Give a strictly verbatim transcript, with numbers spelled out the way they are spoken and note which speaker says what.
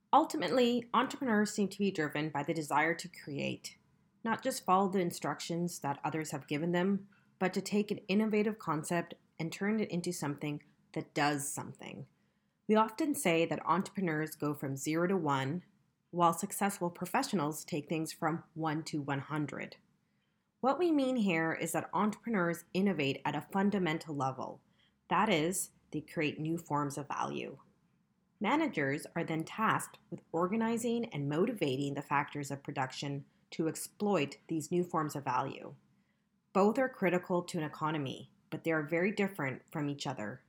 Speaker 1: Ultimately, entrepreneurs seem to be driven by the desire to create, not just follow the instructions that others have given them, but to take an innovative concept and turn it into something that does something. We often say that entrepreneurs go from zero to one, while successful professionals take things from one to one hundred. What we mean here is that entrepreneurs innovate at a fundamental level. That is, they create new forms of value. Managers are then tasked with organizing and motivating the factors of production to exploit these new forms of value. Both are critical to an economy, but they are very different from each other.